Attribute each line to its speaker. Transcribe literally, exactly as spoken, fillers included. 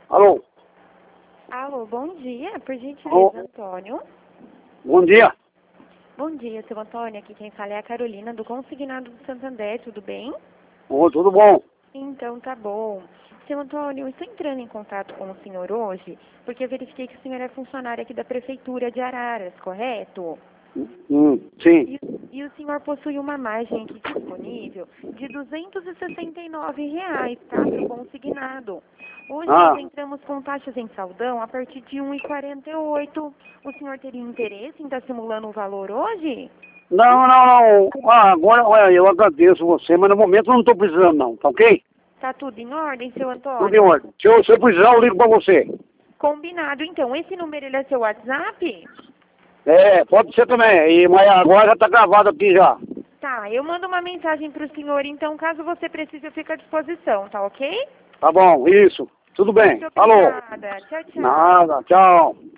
Speaker 1: Alô?
Speaker 2: Alô, bom dia, por gentileza,
Speaker 1: Alô?
Speaker 2: Antônio.
Speaker 1: Bom dia.
Speaker 2: Bom dia, seu Antônio. Aqui quem fala é a Carolina, do Consignado do Santander, tudo bem?
Speaker 1: Ô, tudo bom?
Speaker 2: Então, tá bom. Seu Antônio, eu estou entrando em contato com o senhor hoje, porque eu verifiquei que o senhor é funcionário aqui da Prefeitura de Araras, correto?
Speaker 1: Hum, sim.
Speaker 2: E, e o senhor possui uma margem aqui disponível de duzentos e sessenta e nove reais, tá, para o consignado. Hoje
Speaker 1: Ah,
Speaker 2: nós entramos com taxas em saldão a partir de um e quarenta e oito. O senhor teria interesse em estar simulando o valor hoje?
Speaker 1: não, não, não. Ah, agora, olha, eu agradeço você, mas no momento eu não estou precisando não, tá ok?
Speaker 2: Tá tudo em ordem, seu
Speaker 1: Tudo em
Speaker 2: Antônio?
Speaker 1: ordem. Se eu, se eu precisar, eu ligo pra você.
Speaker 2: Combinado. Então, esse número ele é seu WhatsApp?
Speaker 1: É, pode ser também. E, mas agora já tá gravado aqui já.
Speaker 2: Tá, eu mando uma mensagem pro senhor, então, caso você precise, eu fico à disposição, tá ok?
Speaker 1: Tá bom, isso. Tudo bem.
Speaker 2: Muito
Speaker 1: Alô?
Speaker 2: obrigada. Tchau, tchau.
Speaker 1: Nada, tchau.